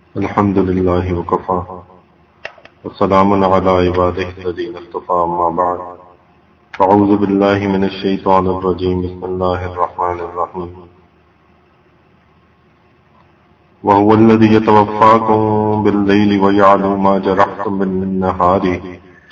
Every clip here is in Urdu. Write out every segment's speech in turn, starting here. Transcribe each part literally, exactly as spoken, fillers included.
الحمد لله وكفى وسلام على عباده الذين اصطفى. أما بعد، أعوذ بالله من الشيطان الرجيم. بسم الله الرحمن الرحيم. وهو الذي يتوفاكم بالليل ويعلم ما جرحتم بالنهار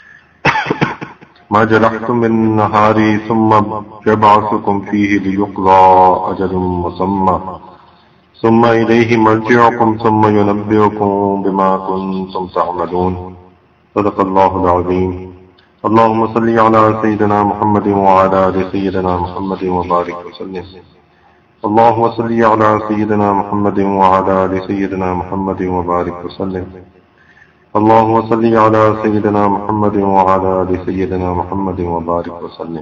ما جرحتم بالنهار ثم يبعثكم فيه ليقضى أجل مسمى ثم إليه مرجعكم ثم ينبئكم بما كنتم تعملون. صدق الله العظيم. اللهم صل على سيدنا محمد وعلى آل سيدنا محمد وبارك وسلم. اللهم صل على سيدنا محمد وعلى آل سيدنا محمد وبارك وسلم. اللهم صل على سيدنا محمد وعلى آل سيدنا محمد وبارك وسلم.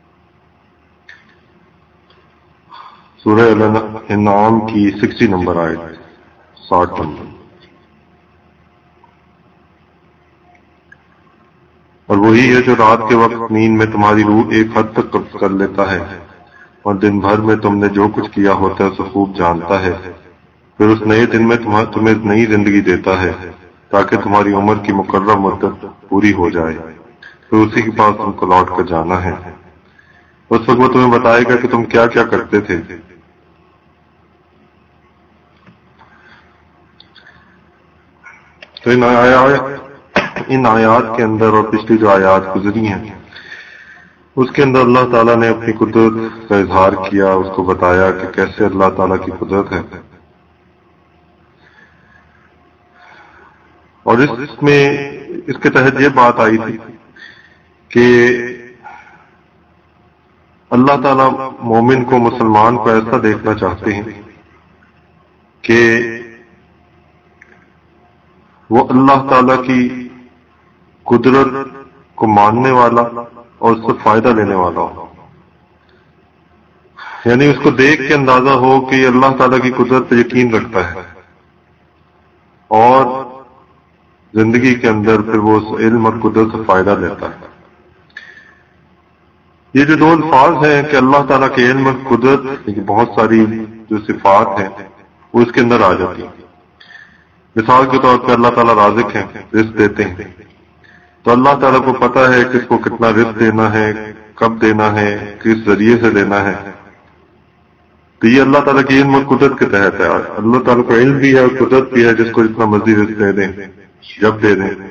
سورہ الانعام کی سکسٹی نمبر آیت، ساٹھ نمبر. اور وہی ہے جو رات کے وقت نیند میں تمہاری روح ایک حد تک قبض کر لیتا ہے اور دن بھر میں تم نے جو کچھ کیا ہوتا ہے اسے خوب جانتا ہے. پھر اس نئے دن میں تمہیں نئی زندگی دیتا ہے تاکہ تمہاری عمر کی مقررہ مدت پوری ہو جائے. پھر اسی کے پاس تم کو لوٹ کر جانا ہے. اس وقت وہ تمہیں بتائے گا کہ تم کیا کیا کرتے تھے. تو ان آیات ان آیات کے اندر اور پچھلی جو آیات گزری ہیں اس کے اندر اللہ تعالیٰ نے اپنی قدرت کا اظہار کیا، اس کو بتایا کہ کیسے اللہ تعالیٰ کی قدرت ہے. اور اس میں اس کے تحت یہ بات آئی تھی کہ اللہ تعالیٰ مومن کو، مسلمان کو ایسا دیکھنا چاہتے ہیں کہ وہ اللہ تعالیٰ کی قدرت کو ماننے والا اور اس سے فائدہ لینے والا ہو. یعنی اس کو دیکھ کے اندازہ ہو کہ یہ اللہ تعالیٰ کی قدرت پہ یقین رکھتا ہے اور زندگی کے اندر پھر وہ اس علم اور قدرت سے فائدہ لیتا ہے. یہ جو دو الفاظ ہیں کہ اللہ تعالیٰ کے علم اور قدرت، بہت ساری جو صفات ہیں وہ اس کے اندر آ جاتی ہیں. مثال کے طور پہ اللہ تعالیٰ رازق ہیں، رزق دیتے ہیں. تو اللہ تعالیٰ کو پتا ہے کس کو کتنا رزق دینا ہے، کب دینا ہے، کس ذریعے سے دینا ہے. تو یہ اللہ تعالیٰ کی علم اور قدرت کے تحت ہے. اللہ تعالیٰ کو علم بھی ہے اور قدرت بھی ہے، جس کو جتنا مرضی رزق دے دیں، جب دے دیں.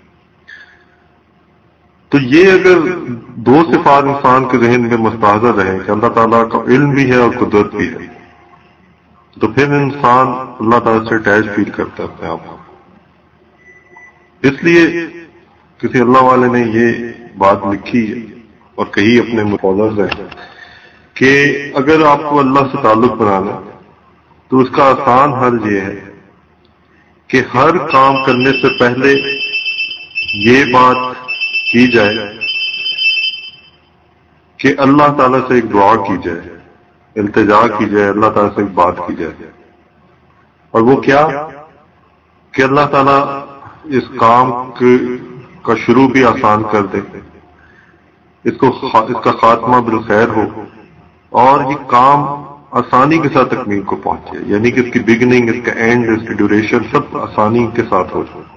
تو یہ اگر دو صفات انسان کے ذہن میں مستحضر رہیں کہ اللہ تعالیٰ کا علم بھی ہے اور قدرت بھی ہے، تو پھر انسان اللہ تعالیٰ سے اٹیچ فیل کرتا ہے اپنے آپ کو. اس لیے کسی اللہ والے نے یہ بات لکھی اور کہی اپنے مفوض سے کہ اگر آپ کو اللہ سے تعلق بنانا تو اس کا آسان حل یہ ہے کہ ہر کام کرنے سے پہلے یہ بات کی جائے کہ اللہ تعالیٰ سے ایک دعا کی جائے، التجا کی جائے، اللہ تعالیٰ سے ایک بات کی جائے. اور وہ کیا کہ اللہ تعالیٰ اس کام کا شروع بھی آسان کر دے، اس کو اس کا خاتمہ بالخیر ہو اور یہ کام آسانی کے ساتھ تکمیل کو پہنچے. یعنی کہ اس کی بگننگ، اس کا اینڈ، اس کی ڈیوریشن سب آسانی کے ساتھ ہو جائے.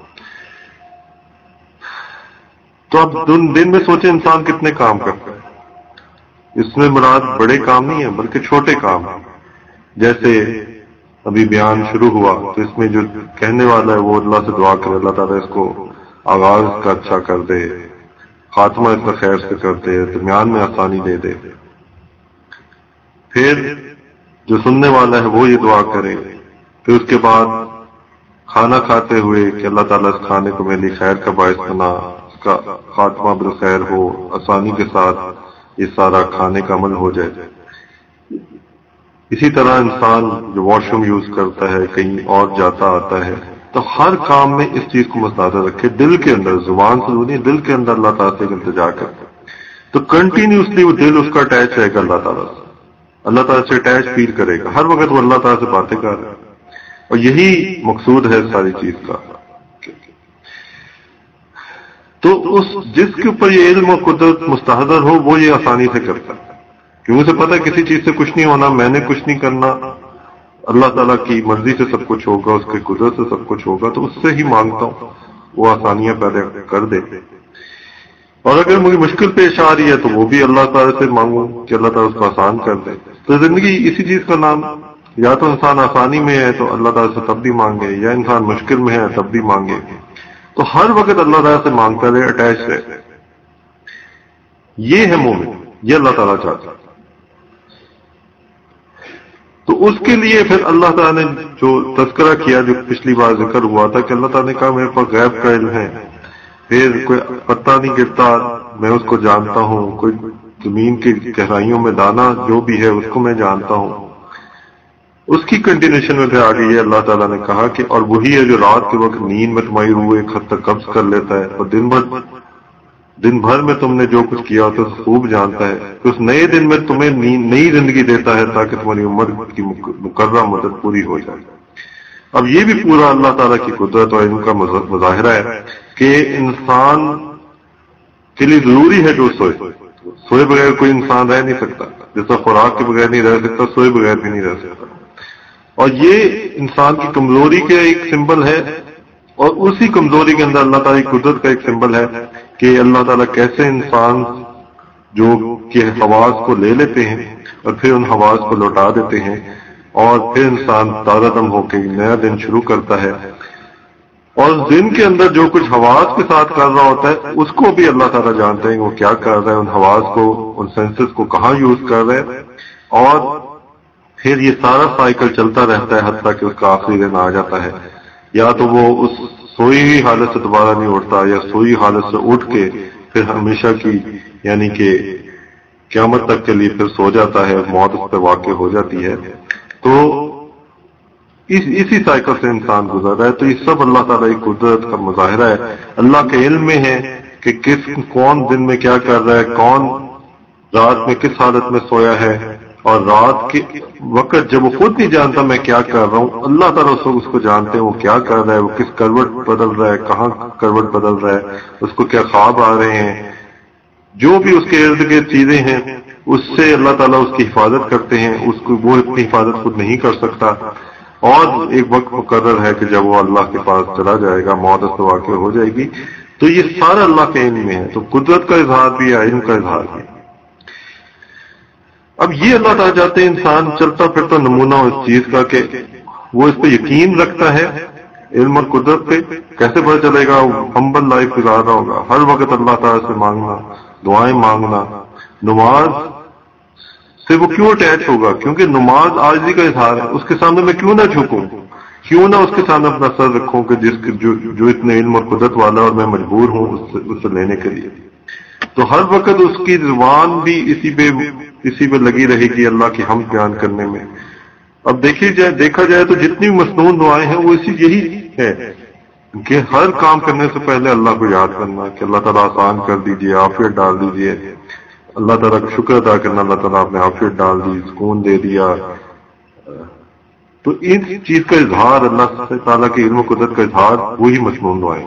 تو اب دن میں سوچیں انسان کتنے کام کرتا ہے. اس میں مراد بڑے کام نہیں ہیں بلکہ چھوٹے کام ہیں. جیسے ابھی بیان شروع ہوا تو اس میں جو کہنے والا ہے وہ اللہ سے دعا کرے، اللہ تعالیٰ اس کو آغاز کا اچھا کر دے، خاتمہ اس کا خیر سے کر دے، درمیان میں آسانی دے دے. پھر جو سننے والا ہے وہ یہ دعا کرے. پھر اس کے بعد کھانا کھاتے ہوئے کہ اللہ تعالیٰ اس کھانے کو میرے لیے خیر کا باعث بنا، اس کا خاتمہ بالخیر ہو، آسانی کے ساتھ یہ سارا کھانے کا عمل ہو جائے. اسی طرح انسان جو واش روم یوز کرتا ہے، کہیں اور جاتا آتا ہے، تو ہر کام میں اس چیز کو مستحضر رکھے، دل کے اندر، زبان سے نہیں، دل کے اندر اللہ تعالیٰ سے التجا کرتا تو کنٹینیوسلی وہ دل اس کا اٹیچ رہے گا اللہ تعالیٰ سے، اللہ تعالیٰ سے اٹیچ فیل کرے گا. ہر وقت وہ اللہ تعالیٰ سے باتیں کر رہا ہے. اور یہی مقصود ہے ساری چیز کا. تو اس جس کے اوپر یہ علم اور قدرت مستحضر ہو وہ یہ آسانی سے کرتا ہے، کیونکہ اسے پتہ ہے کسی چیز سے کچھ نہیں ہونا، میں نے کچھ نہیں کرنا، اللہ تعالیٰ کی مرضی سے سب کچھ ہوگا، اس کے قدرت سے سب کچھ ہوگا، تو اس سے ہی مانگتا ہوں وہ آسانیاں پیدا کر دے. اور اگر مجھے مشکل پیش آ رہی ہے تو وہ بھی اللہ تعالیٰ سے مانگوں کہ اللہ تعالیٰ اس کو آسان کر دے. تو زندگی اسی چیز کا نام، یا تو انسان آسانی میں ہے تو اللہ تعالیٰ سے تب بھی مانگے، یا انسان مشکل میں ہے تب بھی مانگے. تو ہر وقت اللہ تعالیٰ سے مانگتا رہے، اٹیچ رہے. یہ ہے مومن، یہ اللہ تعالیٰ چاہتا ہے. تو اس کے لیے پھر اللہ تعالیٰ نے جو تذکرہ کیا، جو پچھلی بار ذکر ہوا تھا کہ اللہ تعالیٰ نے کہا میرے پاس غیب کا علم ہے، پھر کوئی پتہ نہیں گرتا میں اس کو جانتا ہوں، کوئی زمین کی گہرائیوں میں دانا جو بھی ہے اس کو میں جانتا ہوں. اس کی کنٹینیوشن میں پھر آگے یہ اللہ تعالیٰ نے کہا کہ اور وہی ہے جو رات کے وقت نیند میں تمہاری روح ایک حد تک قبض کر لیتا ہے، اور دن بھر دن بھر میں تم نے جو کچھ کیا تو خوب جانتا ہے کہ اس نئے دن میں تمہیں نئی زندگی دیتا ہے تاکہ تمہاری عمر کی مقررہ مدت پوری ہو جائے. اب یہ بھی پورا اللہ تعالیٰ کی قدرت اور علم کا مظاہرہ ہے کہ انسان کے لیے ضروری ہے جو سوئے. سوئے بغیر کوئی انسان رہ نہیں سکتا، جیسا خوراک کے بغیر نہیں رہ سکتا، سوئے بغیر بھی نہیں رہ سکتا. اور یہ انسان کی کمزوری کا ایک سمبل ہے، اور اسی کمزوری کے اندر اللہ تعالیٰ کی قدرت کا ایک سمبل ہے کہ اللہ تعالیٰ کیسے انسان جو کہ حواس کو لے لیتے ہیں اور پھر ان حواس کو لوٹا دیتے ہیں، اور پھر انسان تازہ دم ہو کے نیا دن شروع کرتا ہے. اور دن کے اندر جو کچھ حواس کے ساتھ کر رہا ہوتا ہے اس کو بھی اللہ تعالیٰ جانتے ہیں وہ کیا کر رہا ہے، ان حواس کو، ان سینسز کو کہاں یوز کر رہے ہیں. اور پھر یہ سارا سائیکل چلتا رہتا ہے حتیٰ کہ اس کا آخری دن آ جاتا ہے. یا تو وہ اس سوئی ہوئی حالت سے دوبارہ نہیں اٹھتا، یا سوئی حالت سے اٹھ کے پھر ہمیشہ کی یعنی کہ قیامت تک کے لیے پھر سو جاتا ہے، موت اس پہ واقع ہو جاتی ہے. تو اس اسی سائیکل سے انسان گزر رہا ہے. تو یہ سب اللہ تعالیٰ کی قدرت کا مظاہرہ ہے. اللہ کے علم میں ہے کہ کس کون دن میں کیا کر رہا ہے، کون رات میں کس حالت میں سویا ہے، اور رات کے وقت جب وہ خود نہیں جانتا میں کیا کر رہا ہوں، اللہ تعالیٰ اس اس کو جانتے ہیں وہ کیا کر رہا ہے، وہ کس کروٹ بدل رہا ہے، کہاں کروٹ بدل رہا ہے، اس کو کیا خواب آ رہے ہیں. جو بھی اس کے ارد گرد چیزیں ہیں اس سے اللہ تعالیٰ اس کی حفاظت کرتے ہیں. اس کو وہ اتنی حفاظت خود نہیں کر سکتا، اور ایک وقت مقرر ہے کہ جب وہ اللہ کے پاس چلا جائے گا، موت اس سے واقع ہو جائے گی. تو یہ سارا اللہ کے علم میں ہے. تو قدرت کا اظہار بھی ہے، علم کا اظہار بھی ہے. اب یہ اللہ تعالیٰ چاہتے ہیں انسان چلتا پھرتا نمونہ ہو اس چیز کا کہ وہ اس پہ یقین رکھتا ہے، علم اور قدرت پہ. کیسے پتہ چلے گا؟ ہمبل لائف گزار رہا ہوگا، ہر وقت اللہ تعالیٰ سے مانگنا، دعائیں مانگنا. نماز سے وہ کیوں اٹیچ ہوگا؟ کیونکہ نماز عاجزی کا اظہار ہے. اس کے سامنے میں کیوں نہ جھکوں، کیوں نہ اس کے سامنے اپنا سر رکھوں کہ جس جو, جو اتنے علم اور قدرت والا اور میں مجبور ہوں اس سے, اس سے لینے کے لیے. تو ہر وقت اس کی زبان بھی اسی پہ اسی پہ لگی رہے گی اللہ کی حمد بیان کرنے میں. اب دیکھی جائے دیکھا جائے تو جتنی مصنون دعائیں ہیں وہ اسی یہی ہے کہ ہر کام کرنے سے پہلے اللہ کو یاد کرنا کہ اللہ تعالیٰ آسان کر دیجیے، عافیت ڈال دیجیے. اللہ تعالیٰ کا شکر ادا کرنا، اللہ تعالیٰ آپ نے عافیت ڈال دی، سکون دے دیا. تو اس چیز کا اظہار، اللہ تعالیٰ کے علم و قدرت کا اظہار، وہی مصنون دعائیں.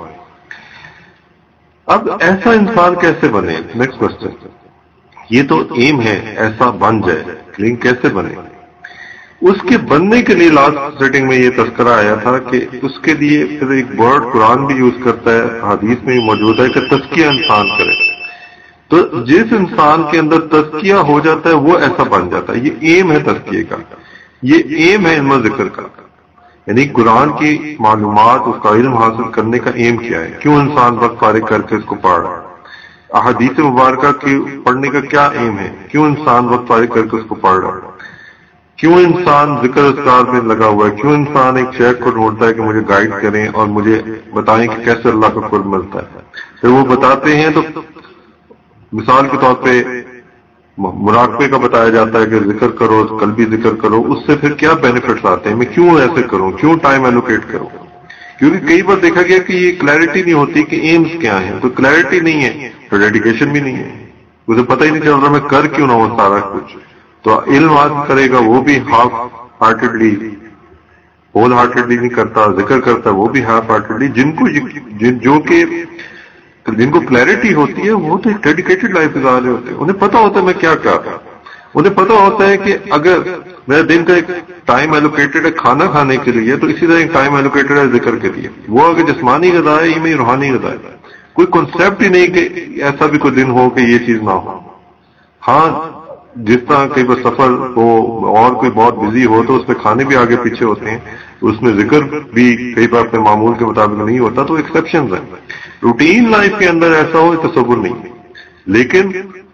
اب ایسا انسان کیسے بنے؟ Next question. یہ تو ایم ہے ایسا بن جائے، لیکن کیسے بنے؟ اس کے بننے کے لیے لاسٹ سیٹنگ میں یہ تذکرہ آیا تھا کہ اس کے لیے پھر ایک ورڈ قرآن بھی یوز کرتا ہے، حدیث میں موجود ہے کہ تزکیہ انسان کرے. تو جس انسان کے اندر تزکیہ ہو جاتا ہے وہ ایسا بن جاتا ہے. یہ ایم ہے تزکیے کا، یہ ایم ہے علم ذکر کا. یعنی قرآن کی معلومات، اس کا علم حاصل کرنے کا ایم کیا ہے؟ کیوں انسان وقت فارغ کر کے اس کو پڑھ رہا ہے؟ احادیث مبارکہ کی پڑھنے کا کیا ایم ہے؟ کیوں انسان وقت فارغ کر کے اس کو پڑھ رہا ہے؟ کیوں انسان ذکر اذکار میں لگا ہوا ہے؟ کیوں انسان ایک شیخ کو ڈھونڈتا ہے کہ مجھے گائیڈ کریں اور مجھے بتائیں کہ کیسے اللہ کا قرب ملتا ہے؟ پھر وہ بتاتے ہیں تو مثال کے طور پہ مراقبے کا بتایا جاتا ہے کہ ذکر کرو، قلبی ذکر کرو. اس سے پھر کیا بینیفٹس آتے ہیں؟ میں کیوں ایسے کروں، کیوں ٹائم ایلوکیٹ کروں؟ کیونکہ کئی بار دیکھا گیا کہ یہ کلیئرٹی نہیں ہوتی کہ ایمز کیا ہیں. تو کلیئرٹی نہیں ہے تو ڈیڈیکیشن بھی نہیں ہے، اسے پتہ ہی نہیں چل رہا میں کر کیوں نہ ہوں سارا کچھ. تو علم حاصل کرے گا وہ بھی ہاف ہارٹیڈلی، ہول ہارٹیڈلی نہیں کرتا. ذکر کرتا وہ بھی ہاف ہارٹیڈلی. جن کو جن جو کہ جن کو کلیئرٹی ہوتی ہے وہ تو ایک ڈیڈیکیٹڈ لائف گزار رہے ہوتے ہیں، انہیں پتا ہوتا ہے میں کیا کر رہا ہوں. انہیں پتہ ہوتا ہے کہ اگر میرا دن کا ایک ٹائم ایلوکیٹڈ ہے کھانا کھانے کے لیے، تو اسی طرح ایک ٹائم ایلوکیٹڈ ہے ذکر کے لیے. وہ اگر جسمانی غذا ہے، یہ میں روحانی غذا ہے. کوئی کنسیپٹ ہی نہیں کہ ایسا بھی کوئی دن ہو کہ یہ چیز نہ ہو. ہاں جس طرح کئی بار سفر ہو اور کوئی بہت بزی ہو تو اس میں کھانے بھی آگے پیچھے ہوتے ہیں، اس میں ذکر بھی کئی بار اپنے معمول کے مطابق نہیں ہوتا، تو ایکسیپشنز ہیں. روٹین لائف کے اندر ایسا ہو تصور نہیں. لیکن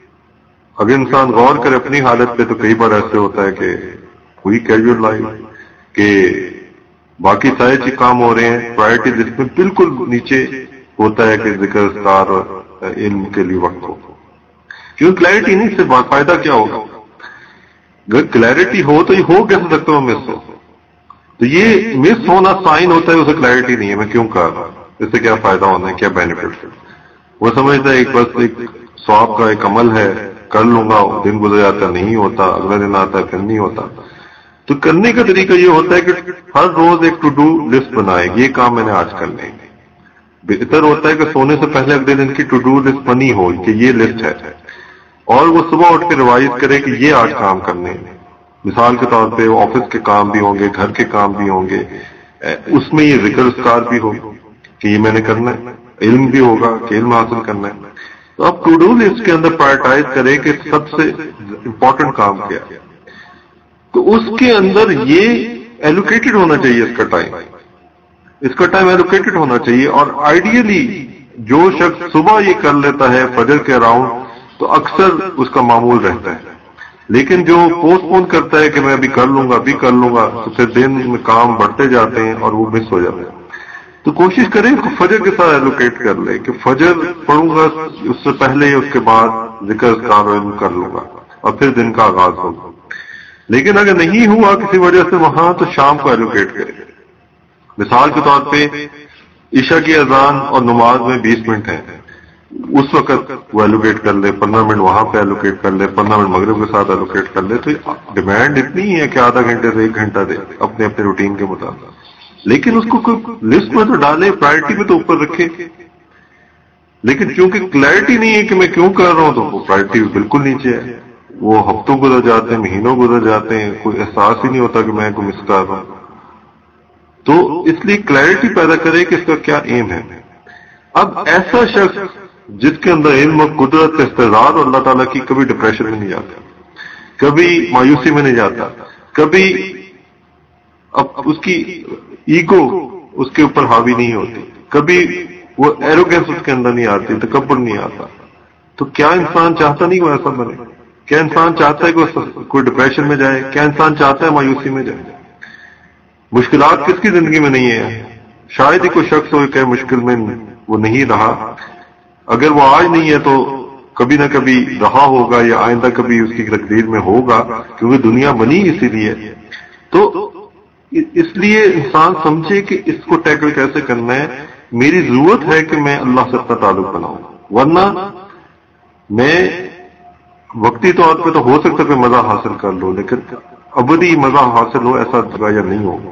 اگر انسان غور کرے اپنی حالت پہ تو کئی بار ایسے ہوتا ہے کہ کوئی کیجول لائف کہ باقی سارے چیز کام ہو رہے ہیں، پرائرٹی جس میں بالکل نیچے ہوتا ہے کہ ذکر اذکار اور علم کے لیے وقت ہو. کیوں کلیئرٹی نہیں، سے فائدہ کیا ہوگا؟ اگر کلیئرٹی ہو تو یہ ہو کیسے سکتا ہوں مس ہو؟ تو یہ مس ہونا سائن ہوتا ہے، اسے کلیئرٹی نہیں ہے میں کیوں کر رہا ہوں، اس سے کیا فائدہ ہونا ہے، کیا بینیفٹ ہے. وہ سمجھتا ہے ایک بس ایک ثواب کا ایک عمل ہے، کر لوں گا، دن گزر جاتا نہیں ہوتا، اگلا دن آتا ہے پھر نہیں ہوتا. تو کرنے کا طریقہ یہ ہوتا ہے کہ ہر روز ایک ٹو ڈو لسٹ بنائے، یہ کام میں نے آج کرنے. بہتر ہوتا ہے کہ سونے سے پہلے اگلے دن کی ٹو ڈو لسٹ بنی ہو کہ یہ لسٹ ہے، اور وہ صبح اٹھ کے ریوائز کرے کہ یہ آج کام کرنے. مثال کے طور پہ آفس کے کام بھی ہوں گے، گھر کے کام بھی ہوں گے، اس میں یہ ذکر اذکار بھی ہو کہ یہ میں نے کرنا ہے، علم بھی ہوگا کہ علم حاصل کرنا ہے. تو اب ٹو ڈو لسٹ کے اندر پرائرٹائز کرے کہ سب سے امپورٹنٹ کام کیا ہے، تو اس کے اندر یہ ایلوکیٹڈ ہونا چاہیے. اس کا ٹائم اس کا ٹائم ایلوکیٹڈ ہونا چاہیے. اور آئیڈیلی جو شخص صبح یہ کر لیتا ہے فجر کے اراؤنڈ تو اکثر اس کا معمول رہتا ہے. لیکن جو پوسٹ پون کرتا ہے کہ میں ابھی کر لوں گا ابھی کر لوں گا تو پھر دن میں کام بڑھتے جاتے ہیں اور وہ مس ہو جاتے ہیں. تو کوشش کریں کہ فجر کے ساتھ ایلوکیٹ کر لے کہ فجر پڑھوں گا، اس سے پہلے اس کے بعد ذکر اذکار و علم کر لوں گا اور پھر دن کا آغاز ہوگا. لیکن اگر نہیں ہوا کسی وجہ سے وہاں تو شام کو ایلوکیٹ کریں. مثال کے طور پہ عشاء کی اذان اور نماز میں بیس منٹ ہیں، اس وقت وہ ایلوکیٹ کر لے، پندرہ منٹ وہاں پہ ایلوکیٹ کر لے، پندرہ منٹ مغرب کے ساتھ ایلوکیٹ کر لے. تو ڈیمانڈ اتنی ہے کہ آدھا گھنٹے سے ایک گھنٹہ دے اپنے اپنے روٹین کے مطابق. لیکن اس کو کوئی لسٹ میں تو ڈالے، پرائرٹی میں تو اوپر رکھے. لیکن چونکہ کلیئرٹی نہیں ہے کہ میں کیوں کر رہا ہوں تو وہ پرائرٹی بالکل نیچے ہے. وہ ہفتوں گزر جاتے ہیں، مہینوں گزر جاتے ہیں، کوئی احساس ہی نہیں ہوتا کہ میں کو مس کر رہا ہوں. تو اس لیے کلیئرٹی پیدا کرے کہ اس کا کیا ایم ہے. اب ایسا شخص جس کے اندر علم اور قدرت استعداد اور اللہ تعالیٰ کی، کبھی ڈپریشن میں نہیں جاتا، کبھی مایوسی میں نہیں جاتا، کبھی اب اس کی ایگو اس کے اوپر حاوی نہیں ہوتی، کبھی وہ ایروگینس اس کے اندر نہیں آتی، تکبر نہیں آتا. تو کیا انسان چاہتا نہیں وہ ایسا بنے؟ کیا انسان چاہتا ہے کہ وہ کوئی ڈپریشن میں جائے؟ کیا انسان چاہتا ہے مایوسی میں جائے؟ مشکلات کس کی زندگی میں نہیں ہے؟ شاید ہی کوئی شخص ہو کہ مشکل میں وہ نہیں رہا. اگر وہ آج نہیں ہے تو کبھی نہ کبھی رہا ہوگا، یا آئندہ کبھی اس کی تقدیر میں ہوگا، کیونکہ دنیا بنی اسی لیے. تو اس لیے انسان سمجھے کہ اس کو ٹیکل کیسے کرنا ہے. میری ضرورت ہے کہ میں اللہ سے اپنا تعلق بناؤں، ورنہ میں وقتی طور پہ تو ہو سکتا ہے کہ مزہ حاصل کر لو، لیکن ابدی مزہ حاصل ہو ایسا یا نہیں ہوگا.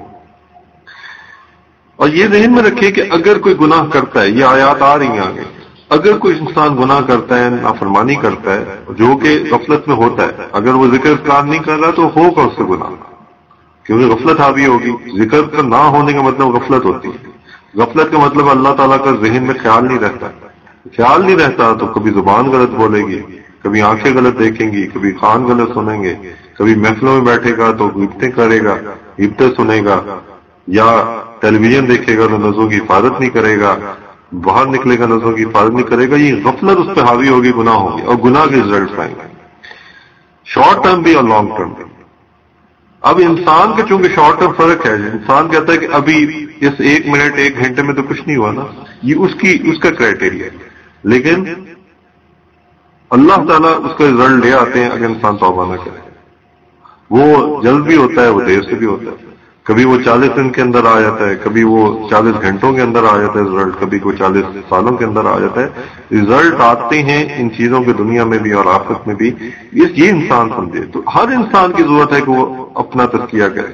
اور یہ ذہن میں رکھیے کہ اگر کوئی گناہ کرتا ہے، یہ آیات آ رہی ہیں آگے، اگر کوئی انسان گناہ کرتا ہے، نافرمانی کرتا ہے، جو کہ غفلت میں ہوتا ہے، اگر وہ ذکر اذکار نہیں کر رہا تو ہوگا اس سے گناہ، کیونکہ غفلت حاوی ہوگی. ذکر کا نہ ہونے کا مطلب غفلت ہوتی ہے. غفلت کا مطلب اللہ تعالیٰ کا ذہن میں خیال نہیں رہتا. خیال نہیں رہتا تو کبھی زبان غلط بولے گی، کبھی آنکھیں غلط دیکھیں گی، کبھی کان غلط سنیں گے، کبھی محفلوں میں بیٹھے گا تو غیبتیں کرے گا، غیبتیں سنے گا، یا ٹیلی ویژن دیکھے گا تو نظروں کی حفاظت نہیں کرے گا، باہر نکلے گا نظروں کی حفاظت نہیں کرے گا. یہ غفلت اس پہ حاوی ہوگی، گناہ ہوگی، اور گناہ کے رزلٹس آئیں گے، شارٹ ٹرم بھی اور لانگ ٹرم بھی. اب انسان کا چونکہ شارٹ ٹرم فرق ہے، انسان کہتا ہے کہ ابھی اس ایک منٹ ایک گھنٹے میں تو کچھ نہیں ہوا نا، یہ اس کی اس کا کرائٹیریا ہے. لیکن اللہ تعالیٰ اس کا رزلٹ لے آتے ہیں اگر انسان توبہ نہ کرے. وہ جلد بھی ہوتا ہے، وہ دیر سے بھی ہوتا ہے. کبھی وہ چالیس دن کے اندر آ جاتا ہے، کبھی وہ چالیس گھنٹوں کے اندر آ جاتا ہے رزلٹ، کبھی کوئی چالیس سالوں کے اندر آ جاتا ہے. رزلٹ آتے ہیں ان چیزوں کے دنیا میں بھی اور آخرت میں بھی. یہ انسان سمجھے. تو ہر انسان کی ضرورت ہے کہ وہ اپنا تزکیہ کرے.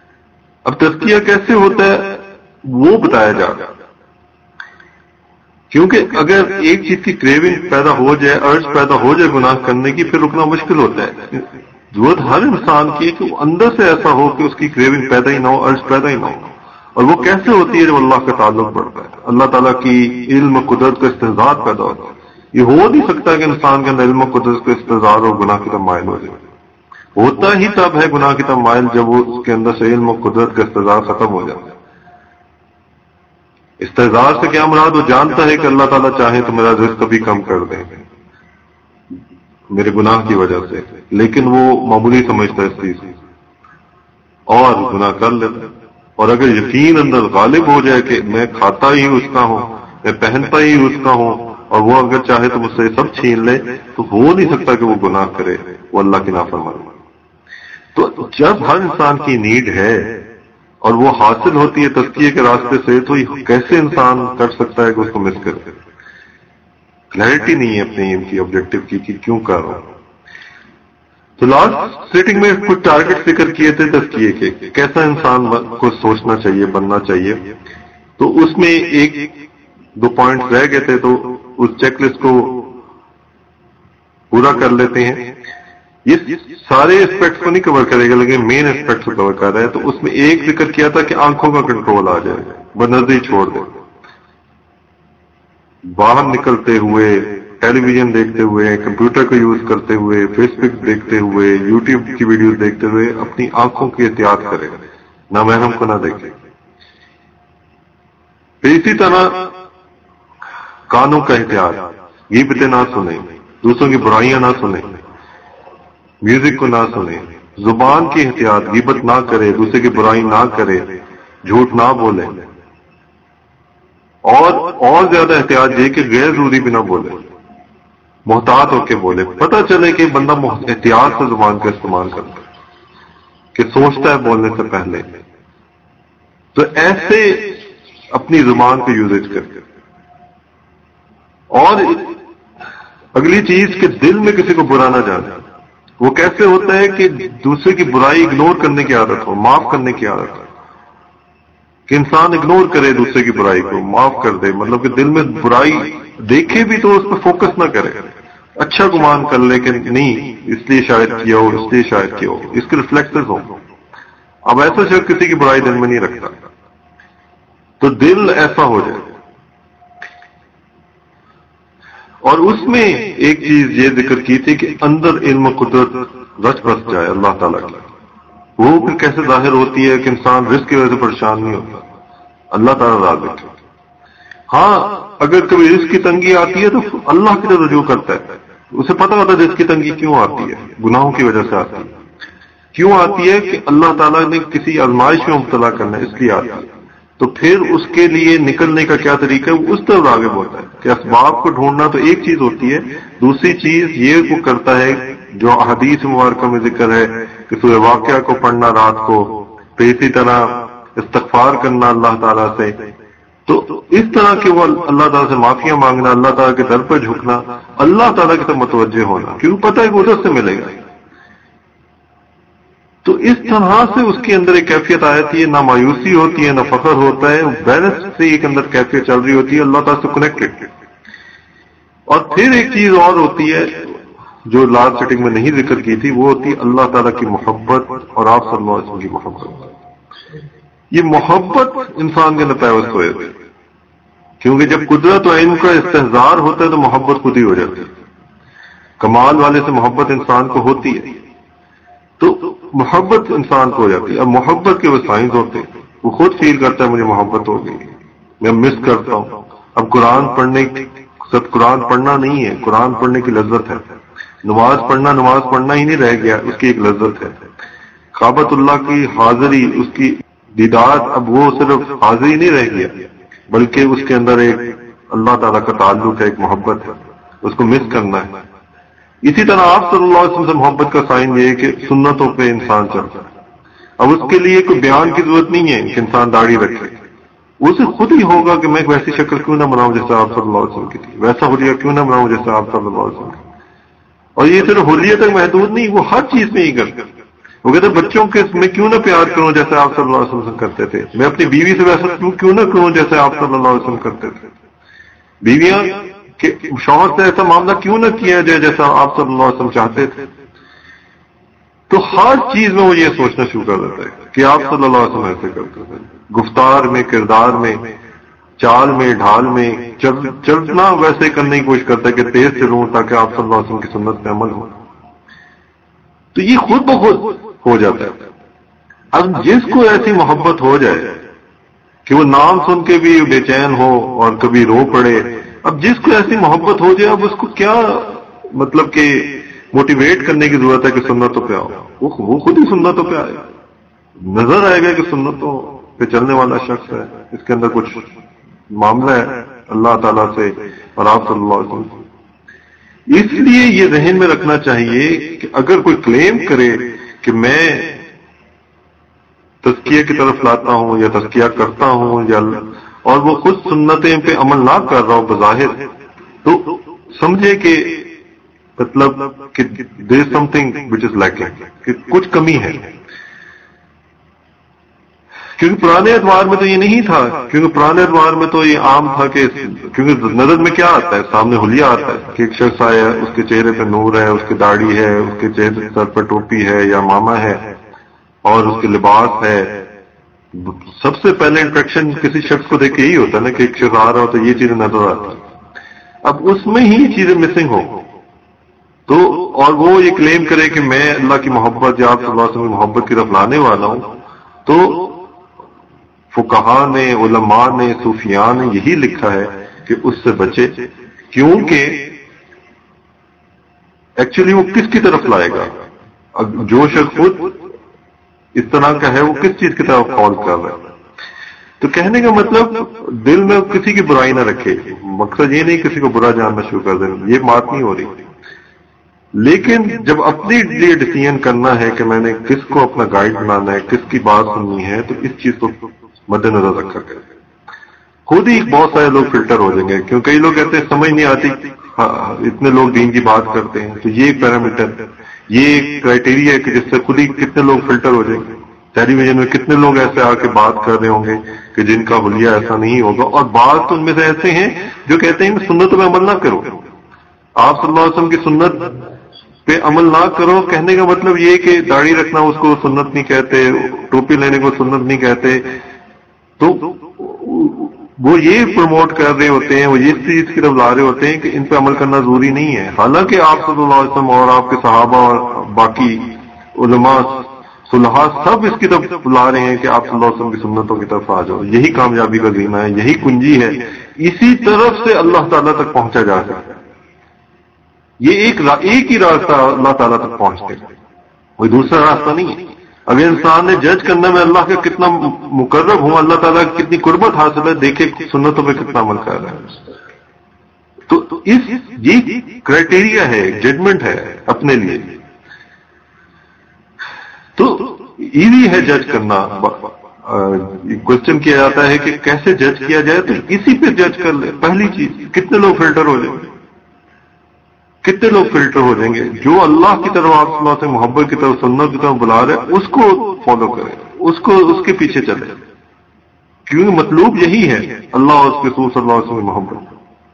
اب تزکیہ کیسے ہوتا ہے وہ بتایا جا رہا کیونکہ اگر ایک چیز کی کریونگ پیدا ہو جائے، ارج پیدا ہو جائے گناہ کرنے کی، پھر رکنا مشکل ہوتا ہے. ضرورت ہر انسان کی کہ وہ اندر سے ایسا ہو کہ اس کی کریونگ پیدا ہی نہ ہو، ارج پیدا ہی نہ ہو. اور وہ کیسے ہوتی ہے؟ جب اللہ کا تعلق بڑھتا ہے، اللہ تعالیٰ کی علم و قدرت کا استحضار پیدا ہوتا ہے. یہ ہو نہیں سکتا کہ انسان کے اندر علم و قدرت کا استحضار اور گناہ کی طرف مائل ہو جائے. ہوتا ہی تب ہے گناہ کی طرف مائل جب وہ اس کے اندر سے علم و قدرت کا استحضار ختم ہو جاتا ہے. استحضار سے کیا مراد؟ وہ جانتا ہے کہ اللہ تعالیٰ چاہے تو میرا رزق کبھی کم کر دیں میرے گناہ کی وجہ سے، لیکن وہ معمولی سمجھتا ہے اس چیز اور گناہ کر لیتا. اور اگر یقین اندر غالب ہو جائے کہ میں کھاتا ہی اس کا ہوں، میں پہنتا ہی اس کا ہوں، اور وہ اگر چاہے تو مجھ سے سب چھین لے، تو ہو نہیں سکتا کہ وہ گناہ کرے، وہ اللہ کی نافرمانی. تو جب ہر انسان کی نیڈ ہے اور وہ حاصل ہوتی ہے تزکیے کے راستے سے، تو کیسے انسان کر سکتا ہے کہ اس کو مس کرے؟ کلیئرٹی نہیں ہے اپنے ایم کی، آبجیکٹو کی کہ کیوں کر رہا ہوں. تو لاسٹ سیٹنگ میں کچھ ٹارگیٹ ذکر کیے تھے تزکیے کے، کیسا انسان کو سوچنا چاہیے، بننا چاہیے. تو اس میں ایک دو پوائنٹس رہ گئے تھے، تو اس چیک لسٹ کو پورا کر لیتے ہیں. یہ سارے اسپیکٹس کو نہیں کور کرے گا لیکن مین اسپیکٹس کو کور کر رہا ہے. تو اس میں ایک ذکر کیا تھا کہ آنکھوں کا کنٹرول آ جائے، بنظری چھوڑ دیں. باہر نکلتے ہوئے، ٹیلی ویژن دیکھتے ہوئے، کمپیوٹر کو یوز کرتے ہوئے، فیس بک دیکھتے ہوئے، یوٹیوب کی ویڈیوز دیکھتے ہوئے اپنی آنکھوں کی احتیاط کرے، نہ محرم کو نہ دیکھے. اسی طرح کانوں کا احتیاط، غیبتیں نہ سنیں، دوسروں کی برائیاں نہ سنیں، میوزک کو نہ سنیں. زبان کی احتیاط، غیبت نہ کرے، دوسرے کی برائی نہ کرے، جھوٹ نہ بولے. اور اور زیادہ احتیاط یہ کہ غیر ضروری بھی نہ بولے، محتاط ہو کے بولے. پتہ چلے کہ بندہ احتیاط سے زبان کا استعمال کرتا ہے، کہ سوچتا ہے بولنے سے پہلے. تو ایسے اپنی زبان کو یوزج کرتے. اور اگلی چیز کہ دل میں کسی کو برا نہ جانا. وہ کیسے ہوتا ہے کہ دوسرے کی برائی اگنور کرنے کی عادت ہو، معاف کرنے کی عادت ہو، کہ انسان اگنور کرے دوسرے کی برائی کو، معاف کر دے. مطلب کہ دل میں برائی دیکھے بھی تو اس پہ فوکس نہ کرے، اچھا گمان کر لے کہ نہیں اس لیے شاید کیا ہو، اس لیے شاید کیا ہو، اس کے ریفلیکسز ہوں. اب ایسا شخص کسی کی برائی دل میں نہیں رکھتا، تو دل ایسا ہو جائے. اور اس میں ایک چیز یہ ذکر کی تھی کہ اندر علم و قدرت رچ بس جائے اللہ تعالیٰ کی. وہ پھر کیسے ظاہر ہوتی ہے کہ انسان رزق کی وجہ سے پریشان نہیں ہوتا، اللہ تعالیٰ رازق ہے. ہاں اگر کبھی رزق کی تنگی آتی ہے تو اللہ کی طرف رجوع کرتا ہے. اسے پتہ ہوتا ہے رزق کی تنگی کیوں آتی ہے، گناہوں کی وجہ سے آتی ہے. کیوں آتی ہے؟ کہ اللہ تعالیٰ نے کسی آزمائش میں مبتلا کرنا ہے، اس لیے آتی ہے. تو پھر اس کے لیے نکلنے کا کیا طریقہ ہے؟ وہ اس طرف راغب ہوتا ہے کہ اسباب کو ڈھونڈنا تو ایک چیز ہوتی ہے، دوسری چیز یہ وہ کرتا ہے جو احادیث مبارکہ میں ذکر ہے کہ سورہ واقعہ کو پڑھنا رات کو، پھر اسی طرح استغفار کرنا اللہ تعالیٰ سے. تو اس طرح کہ وہ اللہ تعالیٰ سے معافیاں مانگنا، اللہ تعالیٰ کے در پر جھکنا، اللہ تعالیٰ کی طرف متوجہ ہونا، کیوں پتہ ہے کہ ادھر سے ملے گا. تو اس طرح سے اس کے اندر ایک کیفیت آتی ہے، نہ مایوسی ہوتی ہے نہ فخر ہوتا ہے، بیلنس سے ایک اندر کیفیت چل رہی ہوتی ہے اللہ تعالیٰ سے کنیکٹڈ. اور پھر ایک چیز اور ہوتی ہے جو لاسٹ سیٹنگ میں نہیں ذکر کی تھی، وہ ہوتی ہے اللہ تعالیٰ کی محبت اور آپ صلی اللہ علیہ وسلم کی محبت. یہ محبت انسان کے اندر پیوست ہوئے ہوئے، کیونکہ جب قدرت و علم کا استحضار ہوتا ہے تو محبت خود ہی ہو جاتی ہے. کمال والے سے محبت انسان کو ہوتی ہے تو محبت انسان کو ہو جاتی ہے. اب محبت کے وہ سائنس ہوتے ہیں، وہ خود فیل کرتا ہے مجھے محبت ہو گئی، میں مس کرتا ہوں. اب قرآن پڑھنے صرف قرآن پڑھنا نہیں ہے، قرآن پڑھنے کی لذت ہے. نماز پڑھنا نماز پڑھنا ہی نہیں رہ گیا، اس کی ایک لذت ہے. کعبۃ اللہ کی حاضری، اس کی دیدار، اب وہ صرف حاضری نہیں رہ گیا بلکہ اس کے اندر ایک اللہ تعالیٰ کا تعلق ہے، ایک محبت ہے، اس کو مس کرنا ہے. اسی طرح آپ صلی اللہ علیہ وسلم سے محبت کا سائن یہ ہے کہ سنتوں پہ انسان چلتا ہے. اب اس کے لیے کوئی بیان کی ضرورت نہیں ہے کہ انسان داڑھی رکھے، اسے خود ہی ہوگا کہ میں ویسی شکل کیوں نہ بناؤں جیسے آپ صلی اللہ علیہ وسلم کی تھی، ویسا حلیہ کیوں نہ بناؤں جیسے آپ صلی اللہ علیہ وسلم کی. اور یہ صرف حلیہ تک محدود نہیں، وہ ہر چیز میں ہی کرتے. وہ کہتے ہیں بچوں کے میں کیوں نہ پیار کروں جیسے آپ صلی اللہ علیہ وسلم کرتے تھے، میں اپنی بیوی سے ویسا کیوں نہ کروں جیسے آپ صلی اللہ علیہ وسلم کرتے تھے. بیویاں کہ شوہر سے ایسا معاملہ کیوں نہ کیا جائے جیسا آپ صلی اللہ علیہ وسلم چاہتے تھے. تو ہر چیز میں وہ یہ سوچنا شروع کر دیتا ہے کہ آپ صلی اللہ علیہ وسلم ایسے کرتے تھے، گفتار میں، کردار میں، چال میں، ڈھال میں، چل چلنا ویسے کرنے کی کوشش کرتا ہے کہ تیز چلوں تاکہ آپ صلی اللہ علیہ وسلم کی سنت پہ عمل ہو. تو یہ خود بخود ہو جاتا ہے. اب جس کو ایسی محبت ہو جائے کہ وہ نام سن کے بھی بے چین ہو اور کبھی رو پڑے، اب جس کو ایسی محبت ہو جائے اب اس کو کیا مطلب کہ موٹیویٹ کرنے کی ضرورت ہے کہ سنتوں پہ آؤ، وہ خود ہی سنتوں پہ آئے، نظر آئے گا کہ سنتوں پہ چلنے والا شخص ہے، اس کے اندر کچھ معاملہ ہے اللہ تعالیٰ سے اور آپ صلی اللہ علیہ وسلم. اس لیے یہ ذہن میں رکھنا چاہیے کہ اگر کوئی کلیم کرے کہ میں تزکیہ کی طرف لاتا ہوں یا تزکیہ کرتا ہوں یا اور وہ خود سنتیں پہ عمل نہ کر رہا ہوں بظاہر، تو سمجھے کہ مطلب کہ دیر از some thing which is lacking, کہ کچھ کمی ہے. کیونکہ پرانے ادوار میں تو یہ نہیں تھا، کیونکہ پرانے ادوار میں تو یہ عام تھا کہ کیونکہ نظر میں کیا آتا ہے، سامنے حلیہ آتا ہے کہ ایک شخص آیا، اس کے چہرے پہ نور ہے، اس کی داڑھی ہے، اس کے چہرے سر پہ ٹوپی ہے یا ماما ہے اور اس کے لباس ہے. سب سے پہلے انٹریکشن کسی شخص کو دیکھ کے یہی ہوتا ہے نا کہ ایک شخص آ رہا ہو تو یہ چیزیں نظر آتی. اب اس میں ہی یہ چیزیں مسنگ ہو تو اور وہ یہ کلیم کرے کہ میں اللہ کی محبت یا آپ صلی اللہ علیہ وسلم کی محبت کی طرف لانے والا ہوں، تو فقہاء نے، علماء نے، صوفیاء نے یہی لکھا ہے کہ اس سے بچے، کیونکہ ایکچولی وہ کس کی طرف لائے گا؟ جو شخص خود اس طرح کا ہے وہ کس چیز کی طرف فال کر رہا ہے. تو کہنے کا مطلب دل میں کسی کی برائی نہ رکھے، مقصد یہ نہیں کسی کو برا جاننا شروع کر دیں، یہ بات نہیں ہو رہی. لیکن جب اپنے لیے ڈیسیژن کرنا ہے کہ میں نے کس کو اپنا گائیڈ بنانا ہے، کس کی بات سننی ہے، تو اس چیز کو مد نظر رکھا کرے. خود ہی بہت سارے لوگ فلٹر ہو جائیں گے، کیونکہ کئی لوگ کہتے ہیں سمجھ نہیں آتی، اتنے لوگ دین کی بات کرتے ہیں. تو یہ ایک پیرامیٹر، یہ ایک کرائٹیریا ہے کہ جس سے خود ہی کتنے لوگ فلٹر ہو جائیں گے. ٹیلی ویژن میں کتنے لوگ ایسے آ کے بات کر رہے ہوں گے کہ جن کا حلیہ ایسا نہیں ہوگا، اور بعض تو ان میں سے ایسے ہیں جو کہتے ہیں کہ سنت پہ عمل نہ کرو، آپ صلی اللہ علیہ وسلم کی سنت پہ عمل نہ کرو. کہنے کا مطلب یہ کہ داڑھی رکھنا اس کو سنت نہیں کہتے، ٹوپی لینے کو سنت نہیں کہتے. تو وہ یہ پروموٹ کر رہے ہوتے ہیں، وہ یہ چیز کی طرف لا رہے ہوتے ہیں کہ ان پہ عمل کرنا ضروری نہیں ہے. حالانکہ آپ صلی اللہ علیہ وسلم اور آپ کے صحابہ اور باقی علماء صلحاء سب اس کی طرف بلا رہے ہیں کہ آپ صلی اللہ علیہ وسلم کی سنتوں کی طرف آ جاؤ. یہی کامیابی کا زینہ ہے، یہی کنجی ہے، اسی طرف سے اللہ تعالیٰ تک پہنچا جا سکتا ہے. یہ ایک را... ایک ہی راستہ اللہ تعالیٰ تک پہنچتے، کوئی دوسرا راستہ نہیں ہے. اگر انسان نے جج کرنا میں اللہ کا کتنا مقرب ہوں، اللہ تعالیٰ کی کتنی قربت حاصل ہے، دیکھے سنتوں پہ کتنا عمل کر رہا ہے. تو اس یہ کرائٹیریا ہے، ججمنٹ ہے اپنے لیے. تو ایزی ہے جج کرنا. کوشچن کیا جاتا ہے کہ کیسے جج کیا جائے، تو اسی پہ جج کر لے. پہلی چیز، کتنے لوگ فلٹر ہو جائیں گے، کتنے لوگ فلٹر ہو جائیں گے. جو اللہ کی طرف آپ صلی اللہ سے محبت کی طرف سنت کی طرف بلا رہے اس کو فالو کریں، اس کو اس کے پیچھے چلے، کیونکہ مطلوب یہی ہے اللہ اور اس کے رسول صلی اللہ علیہ وسلم محبت.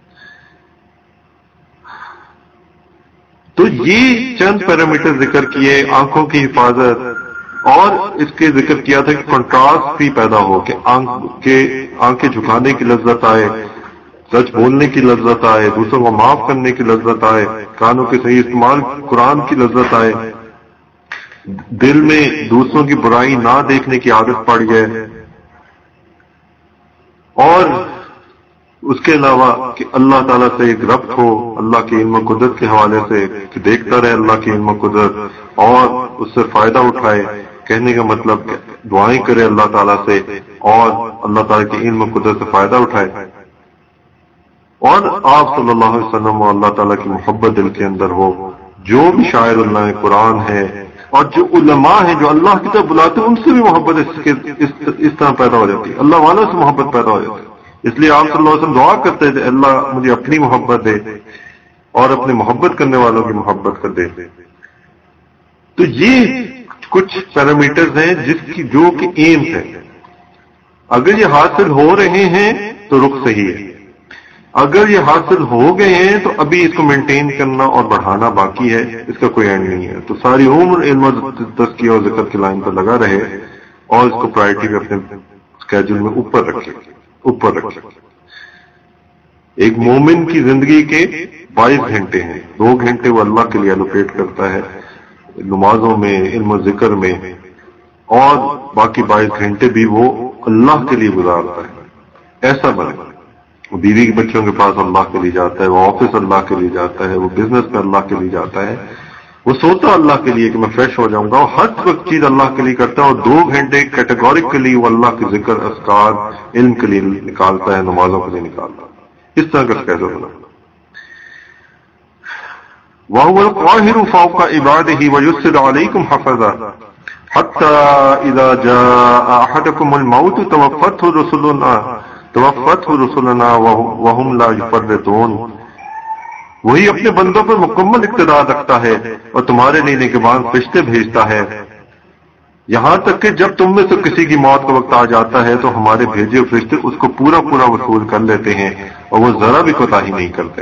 تو یہ چند پیرامیٹر ذکر کیے، آنکھوں کی حفاظت، اور اس کے ذکر کیا تھا کہ کنٹراسٹ بھی پیدا ہو کہ آنکھ کے آنکھیں جھکانے کی لذت آئے، سچ بولنے کی لذت آئے، دوسروں کو معاف کرنے کی لذت آئے، کانوں کے صحیح استعمال قرآن کی لذت آئے، دل میں دوسروں کی برائی نہ دیکھنے کی عادت پڑ جائے، اور اس کے علاوہ کہ اللہ تعالیٰ سے ایک ربط ہو اللہ کی علم و قدرت کے حوالے سے، کہ دیکھتا رہے اللہ کی علم و قدرت اور اس سے فائدہ اٹھائے. کہنے کا مطلب کہ دعائیں کرے اللہ تعالیٰ سے اور اللہ تعالیٰ کی علم و قدرت سے فائدہ اٹھائے، اور آپ صلی اللہ علیہ وسلم اور اللہ تعالیٰ کی محبت دل کے اندر ہو. جو بھی شاعر اللہ قرآن ہے اور جو علماء ہیں جو اللہ کی طرف بلاتے ہیں، ان سے بھی محبت اس کے اس, اس طرح پیدا ہو جاتی ہے، اللہ والوں سے محبت پیدا ہو جاتی ہے. اس لیے آپ صلی اللہ علیہ وسلم دعا کرتے تھے اللہ مجھے اپنی محبت دے اور اپنے محبت کرنے والوں کی محبت کر دے. تو یہ کچھ پیرامیٹرز ہیں جس کی جو کہ ایمز ہے. اگر یہ حاصل ہو رہے ہیں تو رخ صحیح ہے، اگر یہ حاصل ہو گئے ہیں تو ابھی اس کو مینٹین کرنا اور بڑھانا باقی ہے، اس کا کوئی اینڈ نہیں ہے. تو ساری عمر علم و تزکیہ اور ذکر کی لائن پر لگا رہے اور اس کو پرائرٹی پہ اپنے اسکیجول میں اوپر رکھے اوپر رکھے. ایک مومن کی زندگی کے بائیس گھنٹے ہیں، دو گھنٹے وہ اللہ کے لیے الوکیٹ کرتا ہے نمازوں میں، علم و ذکر میں، اور باقی بائیس گھنٹے بھی وہ اللہ کے لیے گزارتا ہے. ایسا بنے وہ بیوی کے بچوں کے پاس اللہ کے لیے جاتا ہے، وہ آفس اللہ کے لیے جاتا ہے، وہ بزنس میں اللہ کے لیے جاتا ہے، وہ سوتا اللہ کے لیے کہ میں فریش ہو جاؤں گا، اور ہر وقت چیز اللہ کے لیے کرتا ہے، اور دو گھنٹے کیٹیگوریکلی وہ اللہ کے ذکر، اذکار، علم کے لیے نکالتا ہے، نمازوں کے لیے نکالتا ہے. اس طرح کا کیسے بنا. وَهُوَ الْقَاهِرُ فَوْقَ عِبَادِهِ وَيُرْسِلُ عَلَيْكُمْ حَفَظًا حَتَّى إِذَا جَاءَ أَحَدَكُمُ الْمَوْتُ تَوَفَّتْهُ رُسُلُنَا توفته رسلنا وهم لا يفرطون. وہی اپنے بندوں پر مکمل اقتدار رکھتا ہے اور تمہارے لیے نگہبان فرشتے بھیجتا ہے، یہاں تک کہ جب تم میں سے کسی کی موت کا وقت آ جاتا ہے تو ہمارے بھیجے فرشتے اس کو پورا پورا وصول کر لیتے ہیں اور وہ ذرا بھی کوتاہی نہیں کرتے.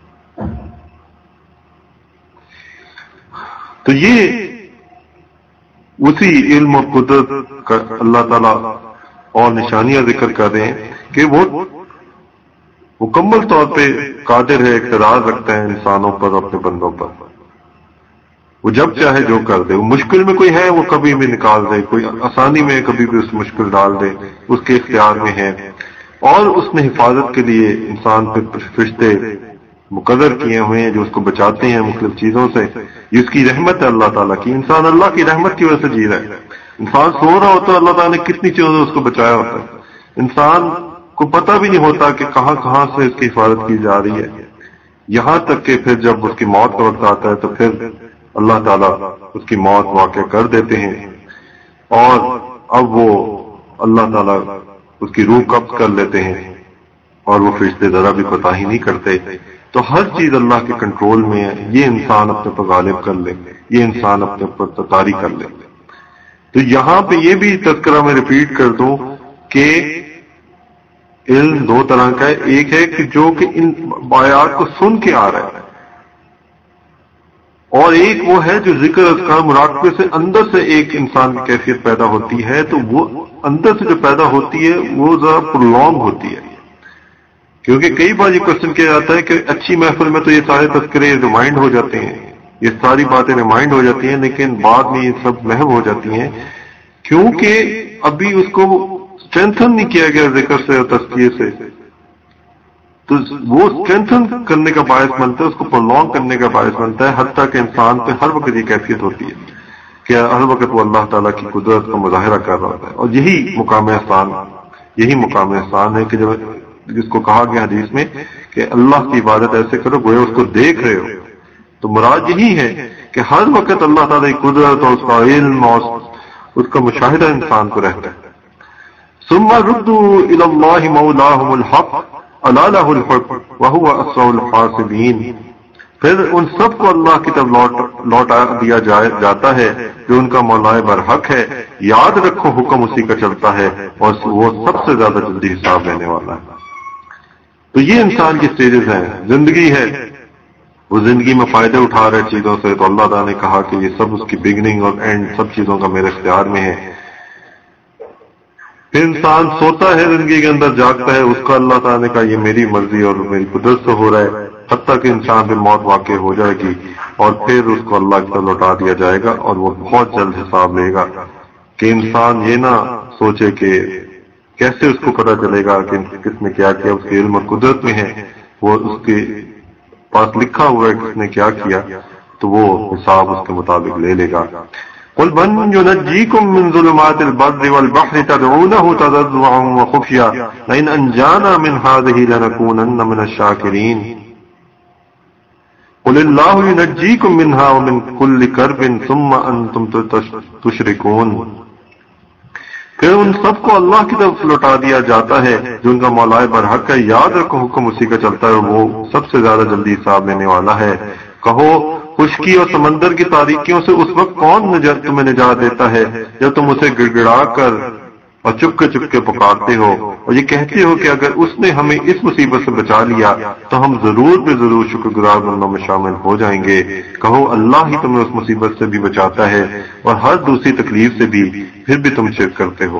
تو یہ اسی علم اور قدرت کا اللہ تعالی اور نشانیاں ذکر کر رہے ہیں کہ وہ مکمل طور پہ قادر ہے، اقتدار رکھتا ہے انسانوں پر، اپنے بندوں پر. وہ جب چاہے جو کر دے. وہ مشکل میں کوئی ہے وہ کبھی بھی نکال دے، کوئی آسانی میں کبھی بھی اس مشکل ڈال دے، اس کے اختیار میں ہے. اور اس نے حفاظت کے لیے انسان پہ فرشتے مقرر کیے ہوئے ہیں جو اس کو بچاتے ہیں مختلف چیزوں سے. یہ اس کی رحمت ہے اللہ تعالیٰ کی. انسان اللہ کی رحمت کی وجہ سے جی رہا ہے. انسان سو رہا ہوتا ہے، اللہ تعالیٰ نے کتنی چیزوں سے اس کو بچایا ہوتا ہے. انسان کو پتہ بھی نہیں ہوتا کہ کہاں کہاں سے اس کی حفاظت کی جا رہی ہے، یہاں تک کہ پھر جب اس کی موت کا وقت آتا ہے تو پھر اللہ تعالیٰ اس کی موت واقع کر دیتے ہیں، اور اب وہ اللہ تعالیٰ اس کی روح قبض کر لیتے ہیں اور وہ فرشتے ذرا بھی کوتاہی نہیں کرتے. تو ہر چیز اللہ کے کنٹرول میں ہے. یہ انسان اپنے پر غالب کر لے، یہ انسان اپنے پر تطاری کر لے. تو یہاں پہ یہ بھی تذکرہ میں ریپیٹ کر دوں کہ علم دو طرح کا ہے. ایک ہے کہ جو کہ ان آیات کو سن کے آ رہا ہے، اور ایک وہ ہے جو ذکر اذکار مراقبے سے اندر سے ایک انسان کی کیفیت پیدا ہوتی ہے. تو وہ اندر سے جو پیدا ہوتی ہے وہ ذرا پرولونگ ہوتی ہے. کیونکہ کئی بار یہ کوشچن کیا جاتا ہے کہ اچھی محفل میں تو یہ سارے تذکرے ریمائنڈ ہو جاتے ہیں، یہ ساری باتیں ریمائنڈ ہو جاتی ہیں، لیکن بعد میں یہ سب محو ہو جاتی ہیں کیونکہ ابھی اس کو اسٹرینتھن نہیں کیا گیا ذکر سے اور تذکیے سے. تو وہ اسٹرینتھن کرنے کا باعث بنتا ہے، اس کو پرولونگ کرنے کا باعث بنتا ہے، حتیٰ کہ انسان پہ ہر وقت یہ کیفیت ہوتی ہے کہ ہر وقت وہ اللہ تعالیٰ کی قدرت کا مظاہرہ کر رہا ہوتا ہے. اور یہی مقام احسان یہی مقام احسان ہے کہ جب جس کو کہا گیا حدیث میں کہ اللہ کی عبادت ایسے کرو گویا اس کو دیکھ رہے ہو. تو مراد یہی ہے کہ ہر وقت اللہ تعالیٰ کی قدرت اور اس کا علم اور اس کا مشاہدہ انسان کو رہتا ہے. ثم ردوا الى الله مولاهم الحق الا له الحكم وهو اسرع الحاسبين. پھر ان سب کو اللہ کی طرف لوٹ لوٹا دیا جائے جاتا ہے جو ان کا مولا برحق ہے. یاد رکھو حکم اسی کا چلتا ہے اور وہ سب سے زیادہ جلدی حساب لینے والا ہے. تو یہ انسان کی سٹیجز ہیں، زندگی ہے، وہ زندگی میں فائدے اٹھا رہے چیزوں سے. تو اللہ تعالیٰ نے کہا کہ یہ سب اس کی بگننگ اور اینڈ سب چیزوں کا میرے اختیار میں ہے. پھر انسان سوتا ہے زندگی کے اندر، جاگتا ہے، اس کا اللہ تعالیٰ نے کہا یہ میری مرضی اور میری قدرت سے ہو رہا ہے، حتیٰ کہ انسان پہ موت واقع ہو جائے گی اور پھر اس کو اللہ کی طرف لوٹا دیا جائے گا اور وہ بہت جلد حساب لے گا. کہ انسان یہ نہ سوچے کہ کیسے اس کو پتہ چلے گا کہ کس نے کیا کیا. اس کے علم اور قدرت میں ہے، وہ اس کے پاس لکھا ہوا ہے کس نے کیا کیا، تو وہ حساب اس کے مطابق لے لے گا. قل من ينجيكم من ظلمات البر والبحر تدعونه تضرعا وخفيا لئن انجانا من هذه لنكونن من الشاكرين. قل الله ينجيكم منها ومن كل كرب ثم انتم تشركون. پھر ان سب کو اللہ کی طرف لوٹا دیا جاتا ہے جو ان کا مولا برحق ہے. یاد رکھو حکم اسی کا چلتا ہے، وہ سب سے زیادہ جلدی حساب لینے والا ہے. کہو خشکی اور سمندر کی تاریکیوں سے اس وقت کون نجات تمہیں نجات دیتا ہے جب تم اسے گڑ گڑا کر اور چپکے چپکے پکارتے ہو اور یہ کہتے ہو کہ اگر اس نے ہمیں اس مصیبت سے بچا لیا تو ہم ضرور بے ضرور شکر گزار بندوں میں شامل ہو جائیں گے. کہو اللہ ہی تمہیں اس مصیبت سے بھی بچاتا ہے اور ہر دوسری تکلیف سے بھی، پھر بھی تم شرک کرتے ہو.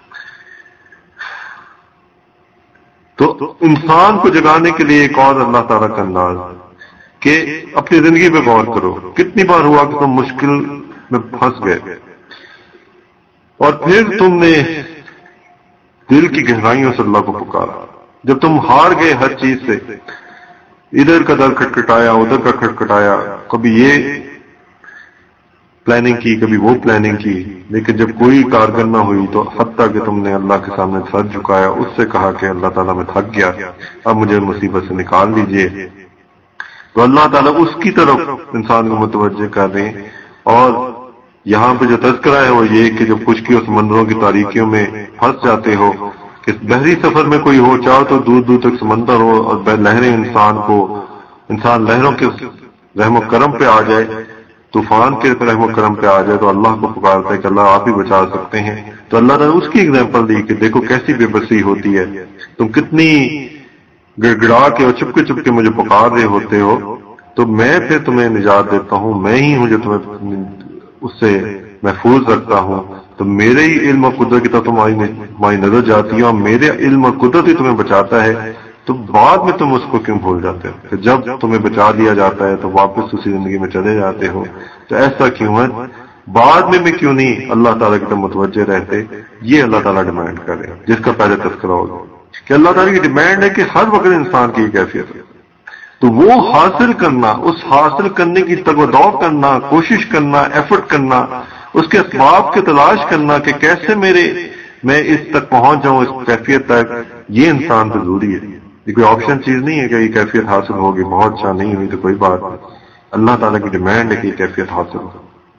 تو انسان کو جگانے کے لیے ایک اور اللہ تعالیٰ کا انداز کہ اپنی زندگی پہ غور کرو. کتنی بار ہوا کہ تم مشکل میں پھنس گئے اور پھر تم نے دل کی گہرائیوں سے اللہ کو پکارا. جب تم ہار گئے ہر چیز سے، ادھر کا در کھٹکھٹایا ادھر کا کھٹکھٹایا، کبھی یہ پلاننگ کی کبھی وہ پلاننگ کی، لیکن جب کوئی کارگر نہ ہوئی تو حتیٰ کہ تم نے اللہ کے سامنے سر جھکایا، اس سے کہا کہ اللہ تعالیٰ میں تھک گیا، اب مجھے مصیبت سے نکال دیجئے. تو اللہ تعالیٰ اس کی طرف انسان کو متوجہ کر دیں. اور یہاں پہ جو تذکرہ ہے وہ یہ کہ جب خشکی اور سمندروں کی تاریکیوں میں پھنس جاتے ہو، کہ بحری سفر میں کوئی ہو، چاہو تو دور دور تک سمندر ہو اور لہریں انسان کو انسان لہروں کے رحم و کرم پہ آ جائے، طوفان کے رحم و کرم پہ آ جائے، تو اللہ کو پکارتا ہے کہ اللہ آپ ہی بچا سکتے ہیں. تو اللہ نے اس کی ایگزامپل دی کہ دیکھو کیسی بے بسی ہوتی ہے، تم کتنی گڑ گڑا کے اور چپکے چپکے مجھے پکار رہے ہوتے ہو، تو میں پھر تمہیں نجات دیتا ہوں، میں ہی ہوں جو تمہیں اس سے محفوظ رکھتا ہوں. تو میرے ہی علم اور قدرت کی طرف تمہاری نظر جاتی ہے اور میرے علم اور قدرت ہی تمہیں بچاتا ہے. تو بعد میں تم اس کو کیوں بھول جاتے ہو کہ جب تمہیں بچا لیا جاتا ہے تو واپس اسی زندگی میں چلے جاتے ہو؟ تو ایسا کیوں ہے؟ بعد میں بھی کیوں نہیں اللہ تعالیٰ کی طرف متوجہ رہتے؟ یہ اللہ تعالیٰ ڈیمانڈ کرے، جس کا پہلے تذکرہ ہوگا کہ اللہ تعالیٰ کی ڈیمانڈ ہے کہ ہر وقت انسان کی یہ کیفیت ہے. تو وہ حاصل کرنا، اس حاصل کرنے کی تگ و دو کرنا، کوشش کرنا، ایفرٹ کرنا، اس کے اسباب کی تلاش کرنا کہ کیسے میرے میں اس تک پہنچ جاؤں، اس کیفیت تک، یہ انسان پہ ضروری ہے. یہ کوئی آپشن چیز نہیں ہے کہ یہ کیفیت حاصل ہوگی، بہت اچھا نہیں ہوئی تو کوئی بات نہیں. اللہ تعالیٰ کی ڈیمانڈ ہے کہ یہ کیفیت حاصل ہو.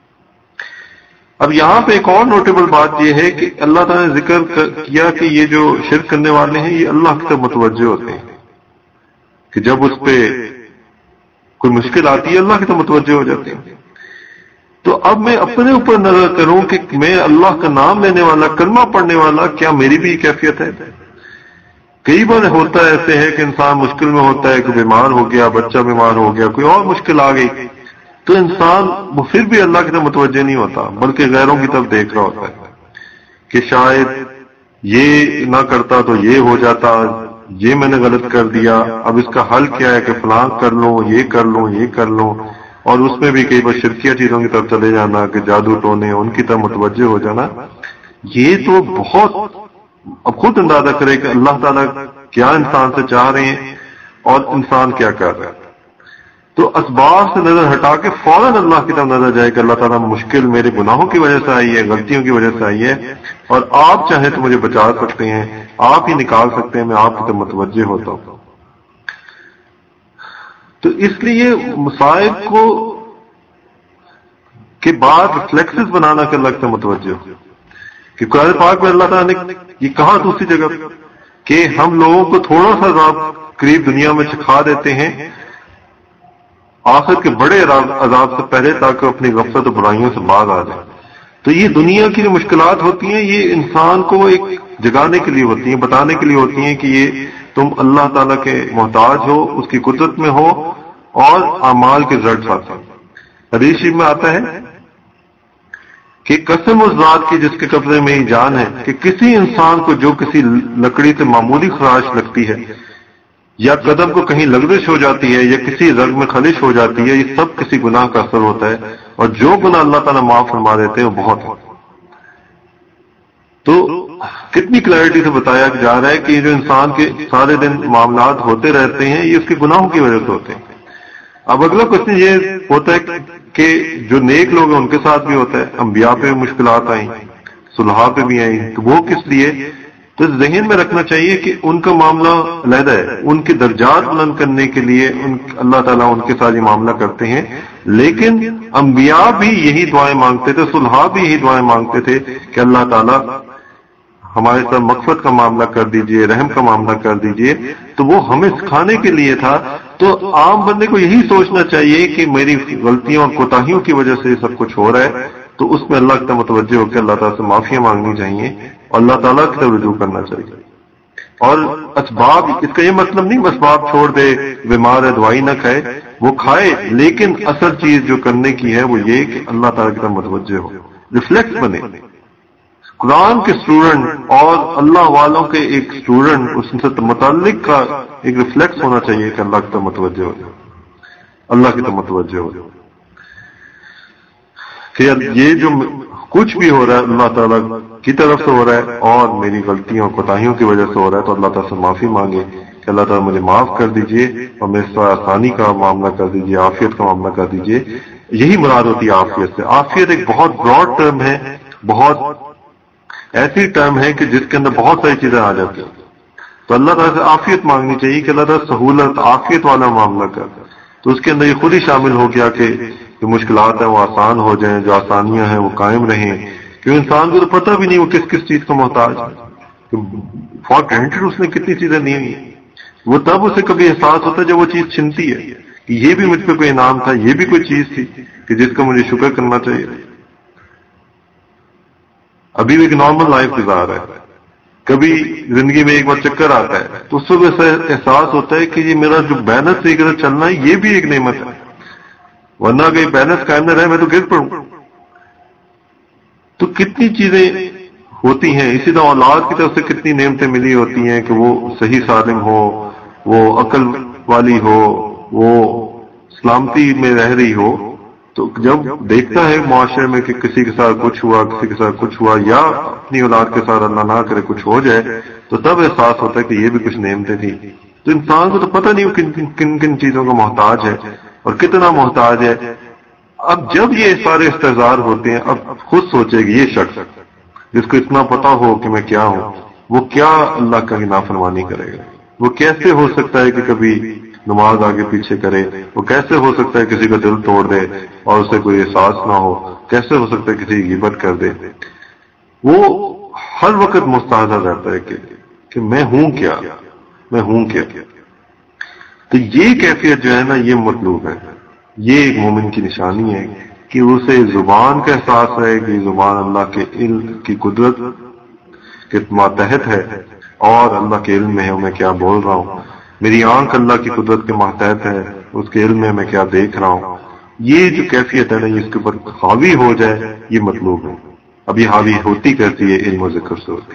اب یہاں پہ ایک اور نوٹیبل بات یہ ہے کہ اللہ تعالیٰ نے ذکر کیا کہ یہ جو شرک کرنے والے ہیں یہ اللہ کی طرف متوجہ ہوتے ہیں، کہ جب اس پہ کوئی مشکل آتی ہے اللہ کی طرف متوجہ ہو جاتے ہیں. تو اب میں اپنے اوپر نظر کروں کہ میں اللہ کا نام لینے والا، کلمہ پڑھنے والا، کیا میری بھی کیفیت ہے؟ کئی بار ہوتا ہے ایسے ہے کہ انسان مشکل میں ہوتا ہے، کوئی بیمار ہو گیا، بچہ بیمار ہو گیا، کوئی اور مشکل آ گئی، تو انسان وہ پھر بھی اللہ کی طرف متوجہ نہیں ہوتا، بلکہ غیروں کی طرف دیکھ رہا ہوتا ہے کہ شاید یہ نہ کرتا تو یہ ہو جاتا، یہ میں نے غلط کر دیا، اب اس کا حل کیا ہے کہ فلاں کر لوں، یہ کر لوں، یہ کر لوں. اور اس میں بھی کئی بار شرکیہ چیزوں کی طرف چلے جانا، کہ جادو ٹونے، ان کی طرف متوجہ ہو جانا. یہ تو بہت، اب خود اندازہ کرے کہ اللہ تعالیٰ کیا انسان سے چاہ رہے ہیں اور انسان کیا کر رہا ہے. تو اسباب سے نظر ہٹا کے فوراً اللہ کی طرف نظر جائے کہ اللہ تعالیٰ مشکل میرے گناہوں کی وجہ سے آئی ہے، غلطیوں کی وجہ سے آئی ہے، اور آپ چاہیں تو مجھے بچا سکتے ہیں، آپ ہی نکال سکتے ہیں، میں آپ کی طرف متوجہ ہوتا ہوں. تو اس لیے مصائب کو کے بعد ریفلیکسز بنانا کہ اللہ کی طرف متوجہ ہو. کہ قرآن پاک میں اللہ تعالیٰ نے یہ کہا دوسری جگہ کہ ہم لوگوں کو تھوڑا سا عذاب قریب دنیا میں چکھا دیتے ہیں آخر کے بڑے عذاب سے پہلے، تاکہ اپنی غفلت و برائیوں سے باز آ جائے. تو یہ دنیا کی جو مشکلات ہوتی ہیں یہ انسان کو ایک جگانے کے لیے ہوتی ہیں، بتانے کے لیے ہوتی ہیں کہ یہ تم اللہ تعالیٰ کے محتاج ہو، اس کی قدرت میں ہو اور اعمال کے رزلٹس آتے ہیں. حدیث شریف میں آتا ہے کہ قسم اس ذات کی جس کے قبضے میں ہی جان ہے، کہ کسی انسان کو جو کسی لکڑی سے معمولی خراش لگتی ہے، یا قدم کو کہیں لغزش ہو جاتی ہے، یا کسی رگ میں خلش ہو جاتی ہے، یہ سب کسی گناہ کا اثر ہوتا ہے، اور جو گناہ اللہ تعالیٰ معاف فرما دیتے ہیں وہ بہت ہے. تو کتنی کلیئرٹی سے بتایا جا رہا ہے کہ یہ جو انسان کے سارے دن معاملات ہوتے رہتے ہیں یہ اس کے گناہوں کی وجہ سے ہوتے ہیں. اب اگلا کوشچن یہ ہوتا ہے کہ جو نیک لوگ ہیں ان کے ساتھ بھی ہوتا ہے، انبیاء پہ مشکلات آئیں، صلحاء پہ بھی آئیں، تو وہ کس لیے؟ تو ذہن میں رکھنا چاہیے کہ ان کا معاملہ علیحدہ ہے، ان کے درجات بلند کرنے کے لیے ان اللہ تعالیٰ ان کے ساتھ یہ معاملہ کرتے ہیں. لیکن انبیاء بھی یہی دعائیں مانگتے تھے، صلحاء بھی یہی دعائیں مانگتے تھے کہ اللہ تعالیٰ ہمارے ساتھ مغفرت کا معاملہ کر دیجئے، رحم کا معاملہ کر دیجئے. تو وہ ہمیں سکھانے کے لیے تھا. تو عام بندے کو یہی سوچنا چاہیے کہ میری غلطیوں اور کوتاہیوں کی وجہ سے یہ سب کچھ ہو رہا ہے، تو اس میں اللہ کا متوجہ ہو کے اللہ تعالیٰ سے معافیاں مانگنی چاہیے اللہ تعالیٰ کی طرف رجوع کرنا چاہیے. اور اسباب، اس کا یہ مطلب نہیں اسباب چھوڑ دے، بیمار ہے دوائی نہ کھائے، وہ کھائے، لیکن اصل چیز جو کرنے کی ہے وہ یہ کہ اللہ تعالیٰ کی طرف متوجہ ہو، ریفلیکس بنے. قرآن کے اسٹوڈنٹ اور اللہ والوں کے ایک اسٹوڈنٹ اس سے متعلق کا ایک ریفلیکس ہونا چاہیے کہ اللہ کی طرف متوجہ ہو جائے، اللہ کی طرف متوجہ ہو جائے کہ یہ جو کچھ بھی ہو رہا ہے اللہ تعالیٰ کی طرف سے ہو رہا ہے اور میری غلطیوں اور کوتاہیوں کی وجہ سے ہو رہا ہے، تو اللہ تعالیٰ سے معافی مانگے کہ اللہ تعالیٰ مجھے معاف کر دیجئے اور میرے ساتھ آسانی کا معاملہ کر دیجئے، عافیت کا معاملہ کر دیجئے. یہی مراد ہوتی ہے عافیت سے. عافیت ایک بہت براڈ ٹرم ہے، بہت ایسی ٹرم ہے کہ جس کے اندر بہت ساری چیزیں آ جاتی ہیں. تو اللہ تعالیٰ سے عافیت مانگنی چاہیے کہ اللہ تعالیٰ سہولت عافیت والا معاملہ کر. تو اس کے اندر یہ خود ہی شامل ہو گیا کہ جو مشکلات ہیں وہ آسان ہو جائیں، جو آسانیاں ہیں وہ قائم رہیں، کیونکہ انسان کو تو پتہ بھی نہیں وہ کس کس چیز کا محتاج ہے. فار گرانٹیڈ اس نے کتنی چیزیں نہیں ہوئی، وہ تب اسے کبھی احساس ہوتا ہے جب وہ چیز چھنتی ہے کہ یہ بھی مجھ پہ کوئی انعام تھا، یہ بھی کوئی چیز تھی کہ جس کا مجھے شکر کرنا چاہیے. ابھی بھی ایک نارمل لائف گزار ہے، کبھی زندگی میں ایک بار چکر آتا ہے تو اس وقت ایسا احساس ہوتا ہے کہ یہ میرا جو بیلنس ایک طرح چلنا ہے یہ بھی ایک نعمت ہے، ورنہ اگر بیلنس قائم نہ رہے میں تو گر پڑوں. تو کتنی چیزیں ہوتی ہیں. اسی طرح اولاد کی طرف سے کتنی نعمتیں ملی ہوتی ہیں کہ وہ صحیح سالم ہو، وہ عقل والی ہو، وہ سلامتی میں رہ رہی ہو. تو جب دیکھتا ہے معاشرے میں کہ کسی کے ساتھ کچھ ہوا، کسی کے ساتھ کچھ ہوا، یا اپنی اولاد کے ساتھ اللہ نہ کرے کچھ ہو جائے، تو تب احساس ہوتا ہے کہ یہ بھی کچھ نعمتیں تھیں. تو انسان کو تو پتہ نہیں وہ کن کن کن چیزوں کا محتاج ہے اور کتنا محتاج ہے. اب جب یہ سارے استحضار ہوتے ہیں، اب خود سوچے کہ یہ شخص جس کو اتنا پتا ہو کہ میں کیا ہوں، وہ کیا اللہ کا نافرمانی کرے گا؟ وہ کیسے ہو سکتا ہے کہ کبھی نماز آگے پیچھے کرے؟ وہ کیسے ہو سکتا ہے کسی کا دل توڑ دے اور اسے کوئی احساس نہ ہو؟ کیسے ہو سکتا ہے کسی کی غیبت کر دے؟ وہ ہر وقت مستحضر رہتا ہے کہ کہ میں ہوں کیا، میں ہوں کیا. تو یہ کیفیت جو ہے نا یہ مطلوب ہے. یہ ایک مومن کی نشانی ہے کہ اسے زبان کا احساس ہے کہ زبان اللہ کے علم کی قدرت کے ماتحت ہے اور اللہ کے علم میں ہے میں کیا بول رہا ہوں. میری آنکھ اللہ کی قدرت کے ماتحت ہے، اس کے علم میں میں کیا دیکھ رہا ہوں. یہ جو کیفیت ہے نا اس کے اوپر حاوی ہو جائے یہ مطلوب ہے. اب یہ حاوی ہوتی کہتی ہے علم و ذکر سے ہوتی.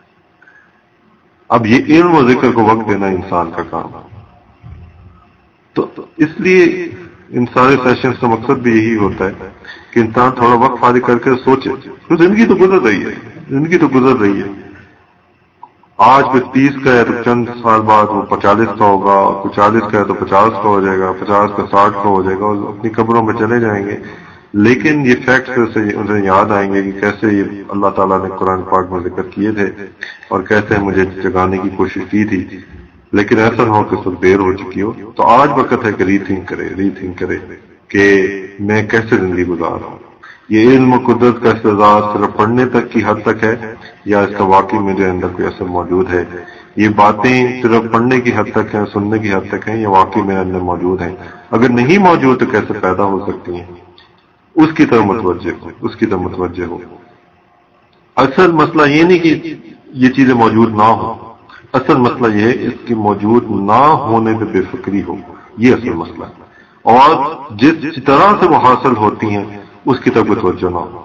اب یہ علم و ذکر کو وقت دینا انسان کا کام ہے. تو اس لیے ان سارے سیشنز کا مقصد بھی یہی ہوتا ہے کہ انسان تھوڑا وقت فارغ کر کے سوچے تو زندگی تو گزر رہی ہے، زندگی تو گزر رہی ہے. آج کوئی تیس کا ہے تو چند سال بعد وہ پچالیس کا ہوگا، کوئی چالیس کا ہے تو پچاس کا ہو جائے گا، پچاس کا ساٹھ کا ہو جائے گا، اور اپنی قبروں میں چلے جائیں گے. لیکن یہ فیکٹس انہیں یاد آئیں گے کہ کیسے یہ اللہ تعالیٰ نے قرآن پاک میں ذکر کیے تھے اور کیسے مجھے جگانے کی کوشش کی تھی، لیکن ایسا نہ ہو کہ سب دیر ہو چکی ہو. تو آج وقت ہے کہ ری تھنک کرے ری تھنک کرے کہ میں کیسے زندگی گزار رہا ہوں. یہ علم و قدرت کا استعداد صرف پڑھنے تک کی حد تک ہے یا اس کا واقعی میرے اندر کوئی اثر موجود ہے؟ یہ باتیں صرف پڑھنے کی حد تک ہیں، سننے کی حد تک ہیں، یا واقعی میرے اندر موجود ہیں؟ اگر نہیں موجود تو کیسے پیدا ہو سکتی ہیں؟ اس کی طرف متوجہ ہو، اس کی طرف متوجہ ہو. اصل مسئلہ یہ نہیں کہ یہ چیزیں موجود نہ ہو، اصل مسئلہ یہ ہے اس کی موجود نہ ہونے پہ بے فکری ہو. یہ اصل مسئلہ ہے. اور جس طرح سے وہ حاصل ہوتی ہیں اس کی طرف توجہ نہ ہو.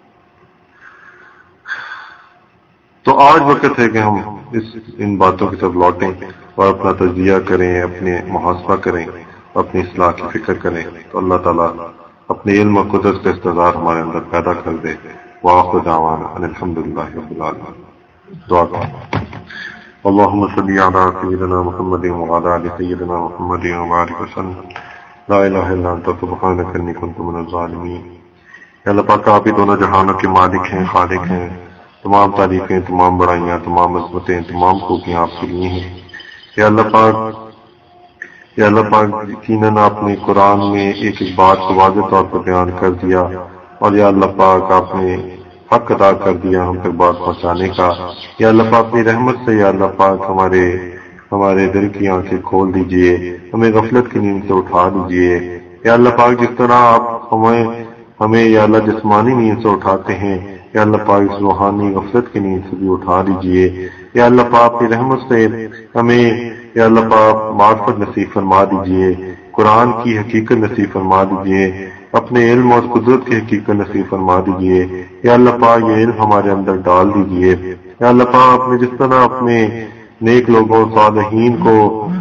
تو آج وقت ہے کہ ہم اس ان باتوں کی طرف لوٹیں اور اپنا تجزیہ کریں، اپنے محاسبہ کریں، اپنی اصلاح کی فکر کریں. تو اللہ تعالیٰ اپنے علم و قدرت کا استعداد ہمارے اندر پیدا کر دے. وآخر دعوانا ان الحمدللہ رب العالمین. دعا کریں. اللهم صل على سيدنا محمد وعلى آل سيدنا محمد وبارك وسلم. لا الہ الا انت سبحانک انی کنت من الظالمین. یا اللہ پاک آپ ہی دونوں جہانوں کے مالک ہیں، خالق ہیں. تمام تعریفیں، تمام بڑائیاں، تمام عظمتیں، تمام خوبیاں آپ کے لیے ہیں. یا اللہ پاک یا اللہ پاک یقیناً آپ نے قرآن میں ایک ایک بات کو واضح طور پر بیان کر دیا، اور یا اللہ پاک آپ نے حق ادا کر دیا ہم تک بات پہنچانے کا. یا اللہ پاک اپنی رحمت سے یا اللہ پاک ہمارے ہمارے دل کی آنکھیں کھول دیجئے، ہمیں غفلت کی نیند سے اٹھا دیجئے. یا اللہ پاک جس طرح آپ ہمیں ہمیں یا اللہ جسمانی نیند سے اٹھاتے ہیں، یا اللہ پاک اس روحانی غفلت کی نیند سے بھی اٹھا دیجیے، یا اللہ پاک اپنی رحمت سے ہمیں یا اللہ پاک معرفت نصیب فرما دیجیے، قرآن کی حقیقت نصیب فرما دیجیے، اپنے علم اور قدرت کی حقیقت نصیب فرما دیجیے، یا اللہ پاک یہ علم ہمارے اندر ڈال دیجیے، یا اللہ پاک اپنے جس طرح اپنے نیک لوگوں صالحین کو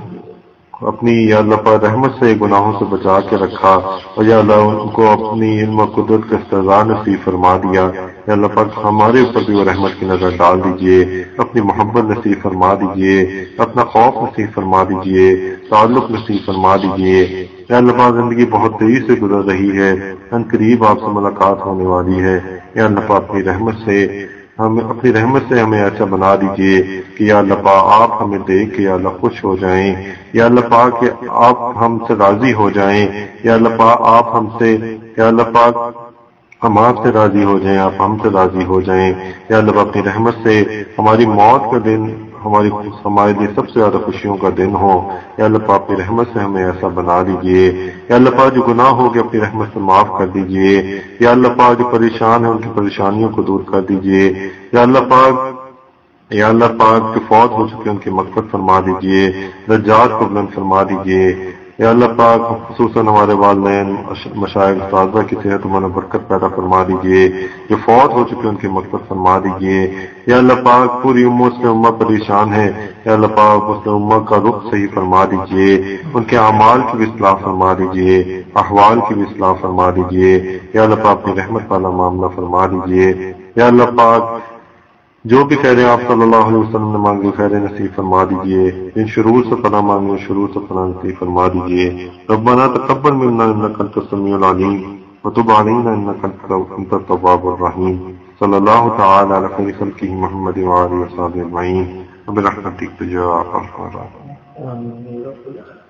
اپنی یا اللہ پاک رحمت سے گناہوں سے بچا کے رکھا، اور یا اللہ ان کو اپنی علم و قدرت کا استعزار نصیب فرما دیا، یا اللہ پاک ہمارے اوپر بھی وہ رحمت کی نظر ڈال دیجیے، اپنی محبت نصیب فرما دیجیے، اپنا خوف نصیب فرما دیجیے، تعلق نصیب فرما دیجیے، یا اللہ پاک زندگی بہت تیزی سے گزر رہی ہے، ان قریب آپ سے ملاقات ہونے والی ہے، یا اللہ پاک اپنی رحمت سے ہم اپنی رحمت سے ہمیں ایسا بنا دیجیے کہ یا اللہ پاک آپ ہمیں دیکھ کے یا اللہ خوش ہو جائیں، یا اللہ پاک کہ آپ ہم سے راضی ہو جائیں، یا اللہ پاک آپ ہم سے یا اللہ پاک ہم آپ سے راضی ہو جائیں، آپ ہم سے راضی ہو جائیں، یا اللہ پاک اپنی رحمت سے ہماری موت کا دن ہماری ہمارے لیے سب سے زیادہ خوشیوں کا دن ہو، یا اللہ پاک اپنی رحمت سے ہمیں ایسا بنا دیجیے، یا اللہ پاک جو گناہ ہو گئے اپنی رحمت سے معاف کر دیجیے، یا اللہ پاک جو پریشان ہیں ان کی پریشانیوں کو دور کر دیجیے، یا اللہ پاک یا اللہ پاک جو فوت ہو چکے ان کی مغفرت فرما دیجیے، درجات کو بلند فرما دیجیے، یا اللہ پاک خصوصاً ہمارے والدین مشائخ اساتذہ کی صحت و برکت پیدا فرما دیجیے، جو فوت ہو چکے ان کی مغفرت فرما دیجیے، یا اللہ پاک پوری امت سے امہ پریشان ہے، یا اللہ پاک اس امہ کا رخ صحیح فرما دیجیے، ان کے اعمال کی بھی اصلاح فرما دیجیے، احوال کی بھی اصلاح فرما دیجیے، یا اللہ پاک اپنی رحمت والا معاملہ فرما دیجیے، یا اللہ پاک جو بھی خیریں آپ صلی اللہ علیہ وسلم نے مانگی خیر نصیب فرما دیجیے، ان شرور سے پناہ مانگی شرور سے پناہ نصیب فرما دیجیے، ربنا تقبل منا انک انت السمیع العلیم وتب علینا انک انت التواب الرحیم، صلی اللہ تعالی علی خیر خلقہ محمد وآلہ وصحبہ اجمعین برحمتک یا ارحم الراحمین۔